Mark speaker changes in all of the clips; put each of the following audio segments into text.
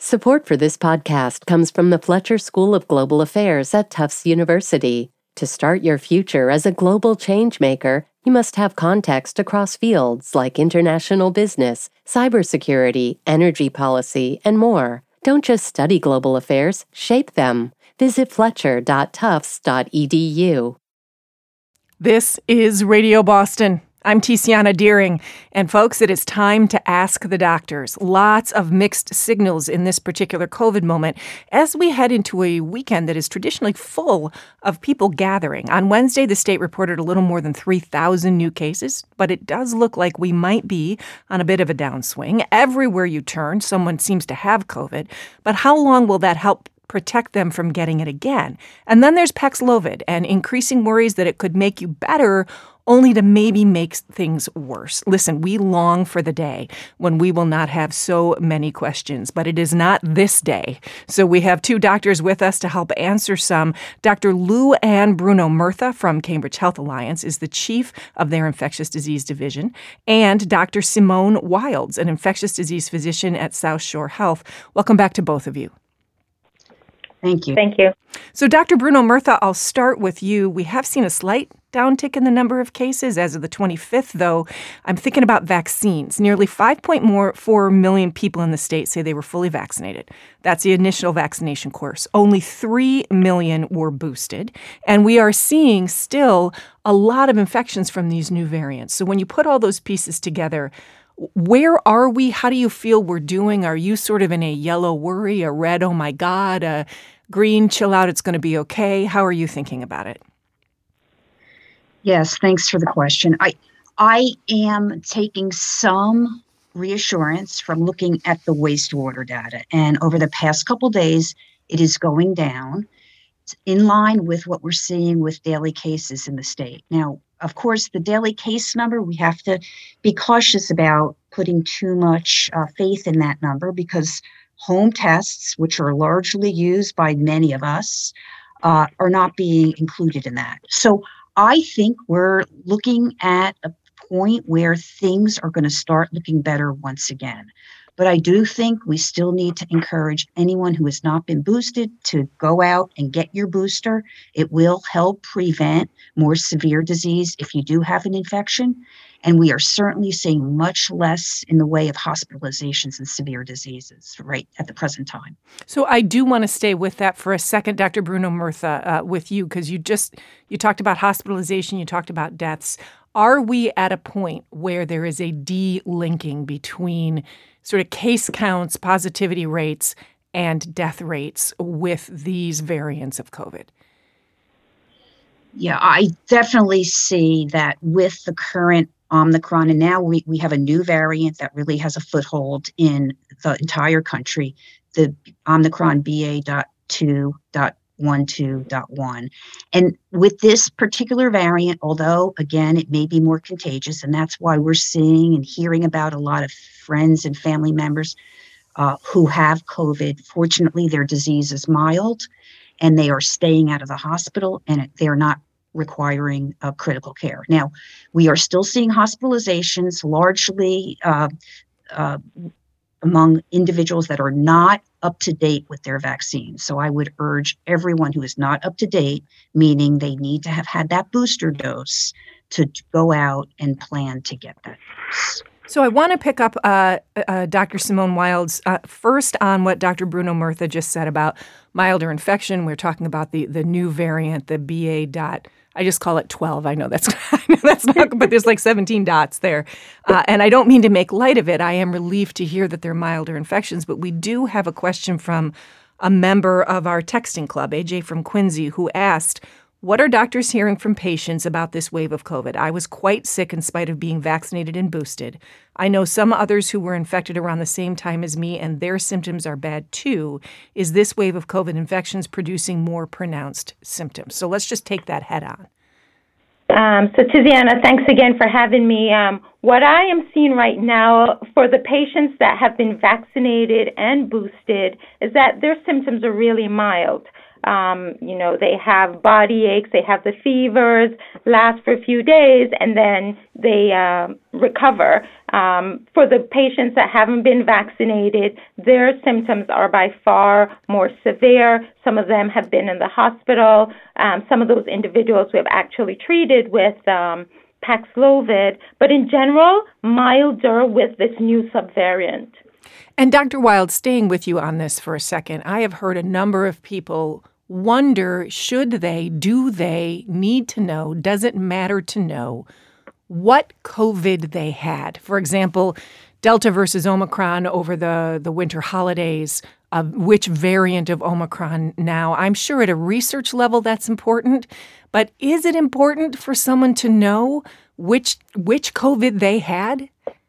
Speaker 1: Support for this podcast comes from the Fletcher School of Global Affairs at Tufts University. To start your future as a global changemaker, you must have context across fields like international business, cybersecurity, energy policy, and more. Don't just study global affairs, shape them. Visit fletcher.tufts.edu.
Speaker 2: This is Radio Boston. I'm Tiziana Deering, and folks, it is time to ask the doctors. Lots of mixed signals in this particular COVID moment as we head into a weekend that is traditionally full of people gathering. On Wednesday, the state reported a little more than 3,000 new cases, but it does look like we might be on a bit of a downswing. Everywhere you turn, someone seems to have COVID, but how long will that help protect them from getting it again? And then there's Paxlovid and increasing worries that it could make you better only to maybe make things worse. Listen, we long for the day when we will not have so many questions, but it is not this day. So we have two doctors with us to help answer some. Dr. Lou Ann Bruno Murtha from Cambridge Health Alliance is the chief of their infectious disease division, and Dr. Simone Wilds, an infectious disease physician at South Shore Health. Welcome back to both of you.
Speaker 3: Thank you.
Speaker 4: Thank you.
Speaker 2: So, Dr. Bruno Murtha, I'll start with you. We have seen a slight downtick in the number of cases as of the 25th, though. I'm thinking about vaccines. Nearly 5.4 million people in the state say they were fully vaccinated. That's the initial vaccination course. Only 3 million were boosted. And we are seeing still a lot of infections from these new variants. So when you put all those pieces together, where are we? How do you feel we're doing? Are you sort of in a yellow worry, a red, oh my God, a green, chill out, it's going to be okay? How are you thinking about it?
Speaker 3: Yes, thanks for the question. I am taking some reassurance from looking at the wastewater data. And over the past couple of days, it is going down. It's in line with what we're seeing with daily cases in the state. Now, of course, the daily case number, we have to be cautious about putting too much faith in that number because home tests, which are largely used by many of us, are not being included in that. So I think we're looking at a point where things are going to start looking better once again. But I do think we still need to encourage anyone who has not been boosted to go out and get your booster. It will help prevent more severe disease if you do have an infection. And we are certainly seeing much less in the way of hospitalizations and severe diseases right at the present time.
Speaker 2: So I do want to stay with that for a second, Dr. Bruno Murtha, with you, because you talked about hospitalization, you talked about deaths. Are we at a point where there is a de-linking between sort of case counts, positivity rates, and death rates with these variants of COVID?
Speaker 3: Yeah, I definitely see that with the current Omicron, and now we have a new variant that really has a foothold in the entire country, the Omicron BA.2.12.1. And with this particular variant, although, again, it may be more contagious, and that's why we're seeing and hearing about a lot of friends and family members who have COVID. Fortunately, their disease is mild, and they are staying out of the hospital, and they're not requiring critical care. Now, we are still seeing hospitalizations largely among individuals that are not up to date with their vaccine. So I would urge everyone who is not up to date, meaning they need to have had that booster dose, to go out and plan to get that dose.
Speaker 2: So I want to pick up Dr. Simone Wilds first on what Dr. Bruno Murtha just said about milder infection. We're talking about the new variant, the BA. I just call it 12. I know that's not, but there's like 17 dots there. And I don't mean to make light of it. I am relieved to hear that they're milder infections. But we do have a question from a member of our texting club, AJ from Quincy, who asked, what are doctors hearing from patients about this wave of COVID? I was quite sick in spite of being vaccinated and boosted. I know some others who were infected around the same time as me, and their symptoms are bad too. Is this wave of COVID infections producing more pronounced symptoms? So let's just take that head on.
Speaker 4: So Tiziana, thanks again for having me. What I am seeing right now for the patients that have been vaccinated and boosted is that their symptoms are really mild. They have body aches, they have the fevers, last for a few days, and then they recover. For the patients that haven't been vaccinated, their symptoms are by far more severe. Some of them have been in the hospital. Some of those individuals we have actually treated with Paxlovid, but in general, milder with this new subvariant.
Speaker 2: And Dr. Wild, staying with you on this for a second, I have heard a number of people wonder, do they need to know, does it matter to know what COVID they had? For example, Delta versus Omicron over the winter holidays, which variant of Omicron now? I'm sure at a research level that's important, but is it important for someone to know which COVID they had?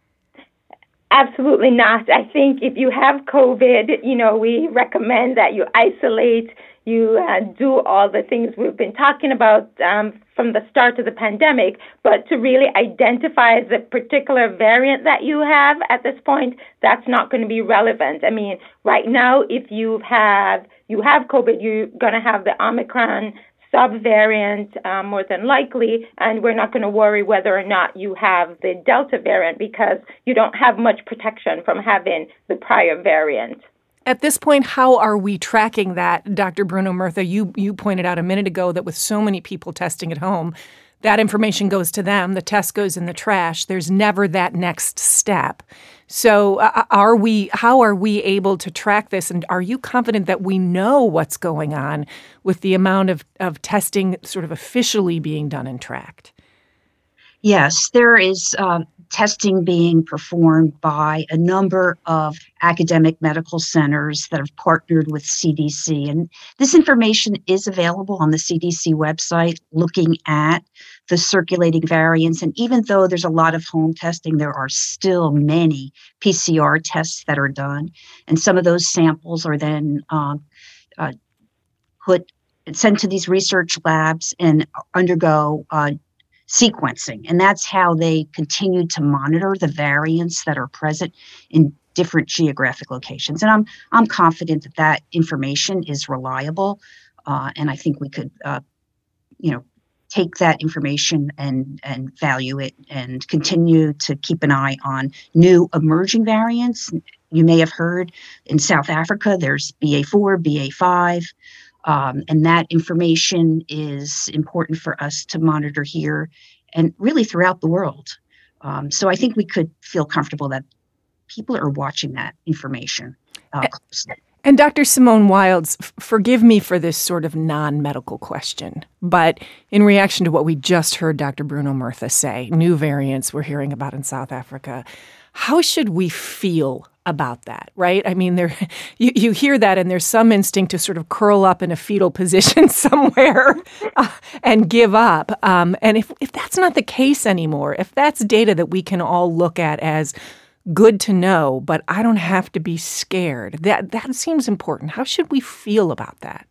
Speaker 4: Absolutely not. I think if you have COVID, we recommend that you isolate, you do all the things we've been talking about from the start of the pandemic, but to really identify the particular variant that you have at this point, that's not going to be relevant. I mean, right now, if you have COVID, you're going to have the Omicron subvariant more than likely, and we're not going to worry whether or not you have the Delta variant because you don't have much protection from having the prior variant.
Speaker 2: At this point, how are we tracking that? Dr. Bruno Murtha, you pointed out a minute ago that with so many people testing at home, that information goes to them, the test goes in the trash. There's never that next step. So how are we able to track this? And are you confident that we know what's going on with the amount of testing sort of officially being done and tracked?
Speaker 3: Yes, there is testing being performed by a number of academic medical centers that have partnered with CDC. And this information is available on the CDC website, looking at the circulating variants. And even though there's a lot of home testing, there are still many PCR tests that are done. And some of those samples are then sent to these research labs and undergo sequencing. And that's how they continue to monitor the variants that are present in different geographic locations. And I'm confident that information is reliable. And I think we could, take that information and value it and continue to keep an eye on new emerging variants. You may have heard in South Africa, there's BA4, BA5. And that information is important for us to monitor here and really throughout the world. So I think we could feel comfortable that people are watching that information closely.
Speaker 2: And Dr. Simone Wilds, forgive me for this sort of non-medical question, but in reaction to what we just heard Dr. Bruno Murtha say, new variants we're hearing about in South Africa, how should we feel about that, right? I mean, you hear that and there's some instinct to sort of curl up in a fetal position somewhere and give up. And if that's not the case anymore, if that's data that we can all look at as good to know, but I don't have to be scared, that seems important. How should we feel about that?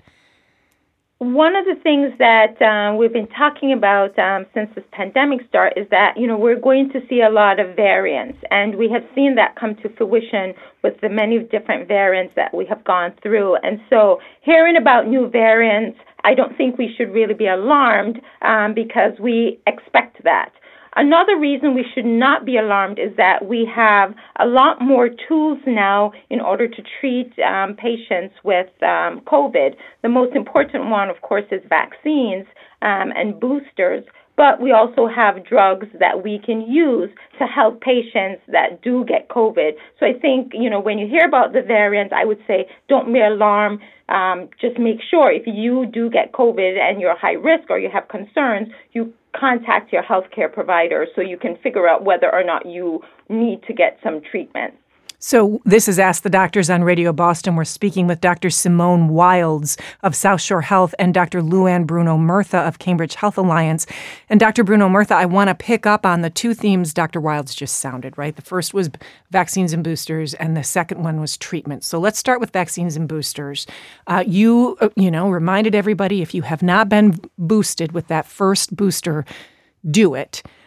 Speaker 4: One of the things that we've been talking about since this pandemic started is that, we're going to see a lot of variants, and we have seen that come to fruition with the many different variants that we have gone through. And so hearing about new variants, I don't think we should really be alarmed because we expect that. Another reason we should not be alarmed is that we have a lot more tools now in order to treat patients with COVID. The most important one, of course, is vaccines and boosters, but we also have drugs that we can use to help patients that do get COVID. So I think, when you hear about the variants, I would say don't be alarmed. Just make sure if you do get COVID and you're high risk or you have concerns, you contact your healthcare provider so you can figure out whether or not you need to get some treatment.
Speaker 2: So this is Ask the Doctors on Radio Boston. We're speaking with Dr. Simone Wilds of South Shore Health and Dr. Lou-Anne Bruno Murtha of Cambridge Health Alliance. And Dr. Bruno Murtha, I want to pick up on the two themes Dr. Wilds just sounded, right? The first was vaccines and boosters, and the second one was treatment. So let's start with vaccines and boosters. You reminded everybody, if you have not been boosted with that first booster, do it.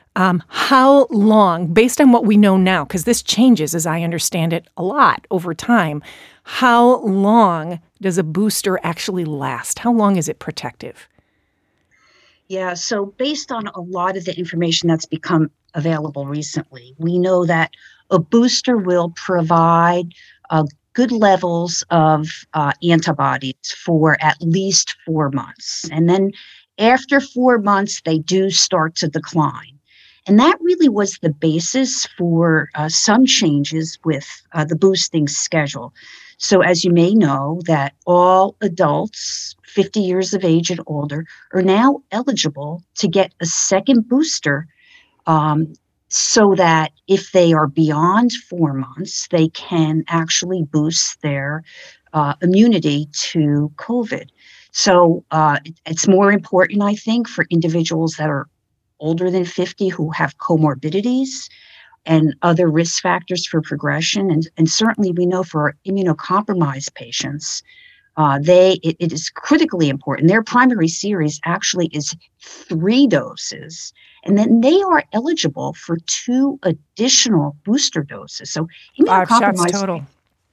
Speaker 2: How long, based on what we know now, because this changes, as I understand it, a lot over time, how long does a booster actually last? How long is it protective?
Speaker 3: Yeah, so based on a lot of the information that's become available recently, we know that a booster will provide good levels of antibodies for at least 4 months. And then after 4 months, they do start to decline. And that really was the basis for some changes with the boosting schedule. So as you may know, that all adults 50 years of age and older are now eligible to get a second booster, so that if they are beyond 4 months, they can actually boost their immunity to COVID. So it's more important, I think, for individuals that are older than 50 who have comorbidities and other risk factors for progression. And certainly we know for our immunocompromised patients, it is critically important. Their primary series actually is 3 doses, and then they are eligible for 2 additional booster doses. So
Speaker 2: 5 shots total.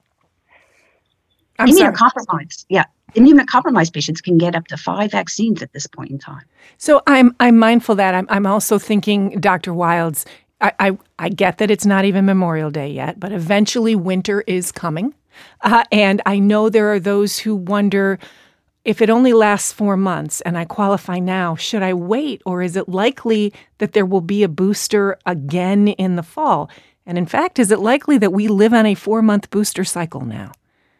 Speaker 3: Immunocompromised patients can get up to 5 vaccines at this point in time.
Speaker 2: So I'm mindful that I'm also thinking, Dr. Wilds, I get that it's not even Memorial Day yet, but eventually winter is coming. And I know there are those who wonder, if it only lasts 4 months and I qualify now, should I wait, or is it likely that there will be a booster again in the fall? And in fact, is it likely that we live on a 4-month booster cycle now?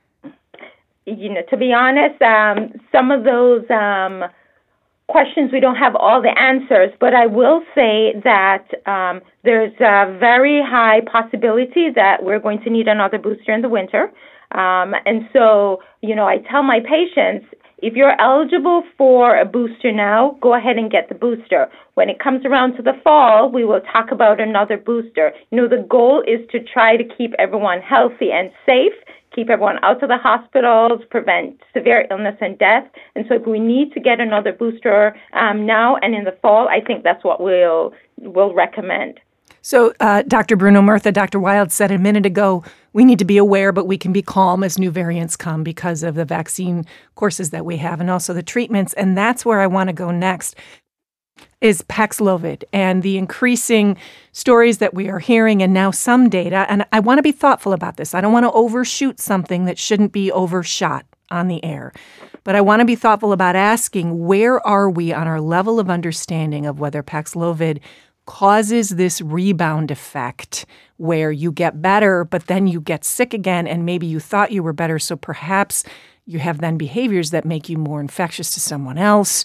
Speaker 4: To be honest, some of those questions, we don't have all the answers, but I will say that there's a very high possibility that we're going to need another booster in the winter. And so, I tell my patients, if you're eligible for a booster now, go ahead and get the booster. When it comes around to the fall, we will talk about another booster. The goal is to try to keep everyone healthy and safe, keep everyone out of the hospitals, prevent severe illness and death. And so if we need to get another booster now and in the fall, I think that's what we'll recommend.
Speaker 2: So Dr. Bruno Murtha, Dr. Wild said a minute ago, we need to be aware, but we can be calm as new variants come because of the vaccine courses that we have and also the treatments. And that's where I want to go next, is Paxlovid and the increasing stories that we are hearing and now some data. And I want to be thoughtful about this. I don't want to overshoot something that shouldn't be overshot on the air. But I want to be thoughtful about asking, where are we on our level of understanding of whether Paxlovid causes this rebound effect where you get better, but then you get sick again, and maybe you thought you were better, so perhaps you have then behaviors that make you more infectious to someone else.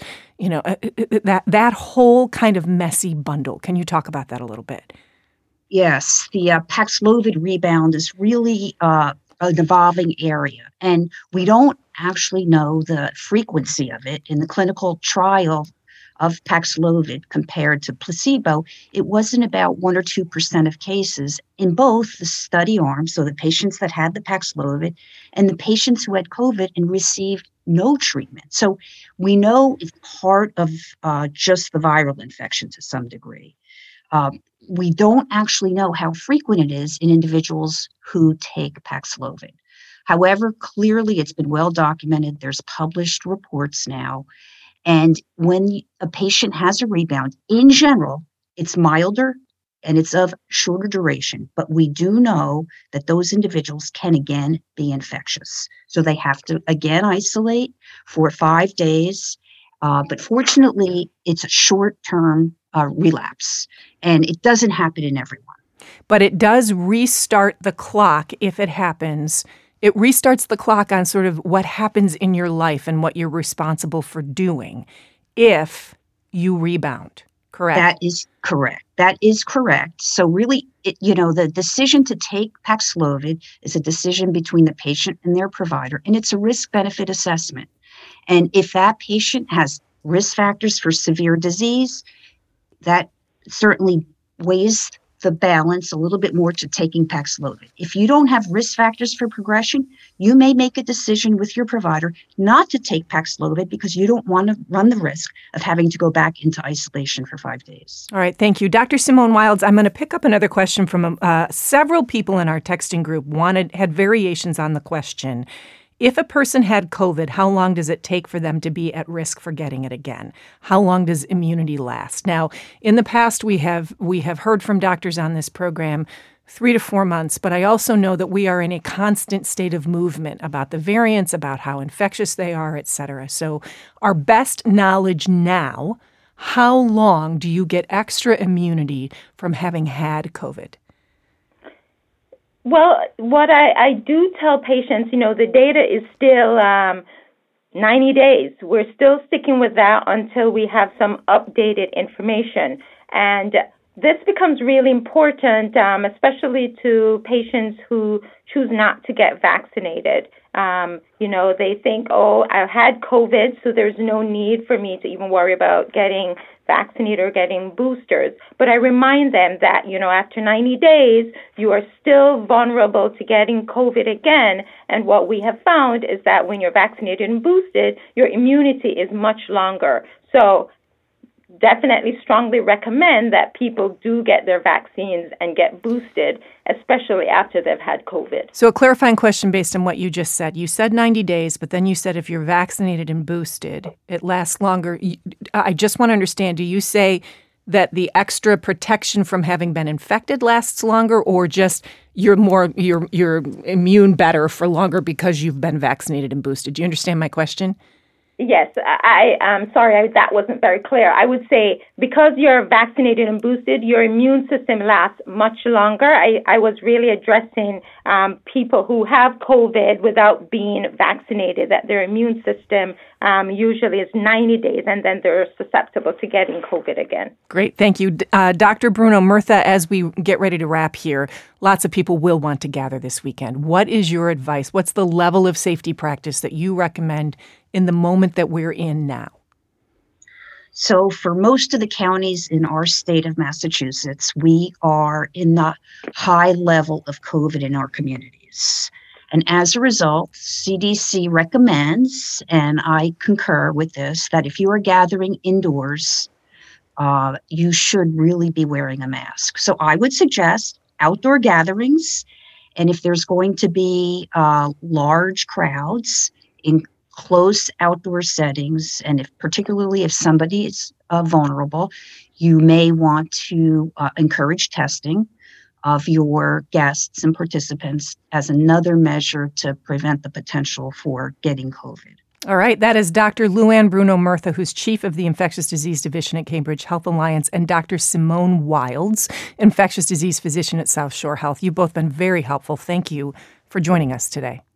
Speaker 2: That whole kind of messy bundle. Can you talk about that a little bit?
Speaker 3: Yes, the Paxlovid rebound is really an evolving area, and we don't actually know the frequency of it. In the clinical trial of Paxlovid compared to placebo, it wasn't about 1 or 2% of cases in both the study arms, so the patients that had the Paxlovid and the patients who had COVID and received no treatment. So we know it's part of just the viral infection to some degree. We don't actually know how frequent it is in individuals who take Paxlovid. However, clearly it's been well documented. There's published reports now. And when a patient has a rebound, in general, it's milder and it's of shorter duration. But we do know that those individuals can again be infectious. So they have to again isolate for 5 days. But fortunately, it's a short-term relapse, and it doesn't happen in everyone.
Speaker 2: But it does restart the clock if it happens. It restarts the clock on sort of what happens in your life and what you're responsible for doing if you rebound, correct?
Speaker 3: That is correct. That is correct. So really, the decision to take Paxlovid is a decision between the patient and their provider, and it's a risk-benefit assessment. And if that patient has risk factors for severe disease, that certainly weighs the balance a little bit more to taking Paxlovid. If you don't have risk factors for progression, you may make a decision with your provider not to take Paxlovid because you don't want to run the risk of having to go back into isolation for 5 days.
Speaker 2: All right, thank you. Dr. Simone Wilds, I'm going to pick up another question from several people in our texting group had variations on the question. If a person had COVID, how long does it take for them to be at risk for getting it again? How long does immunity last? Now, in the past, we have heard from doctors on this program 3 to 4 months, but I also know that we are in a constant state of movement about the variants, about how infectious they are, et cetera. So our best knowledge now, how long do you get extra immunity from having had COVID?
Speaker 4: Well, what I do tell patients, the data is still 90 days. We're still sticking with that until we have some updated information. And this becomes really important, especially to patients who choose not to get vaccinated. They think, I had COVID, so there's no need for me to even worry about getting vaccinated or getting boosters. But I remind them that, after 90 days, you are still vulnerable to getting COVID again. And what we have found is that when you're vaccinated and boosted, your immunity is much longer. So definitely strongly recommend that people do get their vaccines and get boosted, especially after they've had COVID.
Speaker 2: So a clarifying question based on what you just said. You said 90 days, but then you said if you're vaccinated and boosted, it lasts longer. I just want to understand, do you say that the extra protection from having been infected lasts longer, or just you're immune better for longer because you've been vaccinated and boosted? Do you understand my question?
Speaker 4: Yes, I'm sorry, that wasn't very clear. I would say because you're vaccinated and boosted, your immune system lasts much longer. I was really addressing people who have COVID without being vaccinated, that their immune system usually is 90 days, and then they're susceptible to getting COVID again.
Speaker 2: Great, thank you. Dr. Bruno Murtha, as we get ready to wrap here, lots of people will want to gather this weekend. What is your advice? What's the level of safety practice that you recommend in the moment that we're in now?
Speaker 3: So for most of the counties in our state of Massachusetts, we are in the high level of COVID in our communities. And as a result, CDC recommends, and I concur with this, that if you are gathering indoors, you should really be wearing a mask. So I would suggest outdoor gatherings, and if there's going to be large crowds in close outdoor settings, and particularly if somebody is vulnerable, you may want to encourage testing of your guests and participants as another measure to prevent the potential for getting COVID.
Speaker 2: All right, that is Dr. Lou-Anne Bruno Murtha, who's chief of the Infectious Disease Division at Cambridge Health Alliance, and Dr. Simone Wilds, infectious disease physician at South Shore Health. You've both been very helpful. Thank you for joining us today.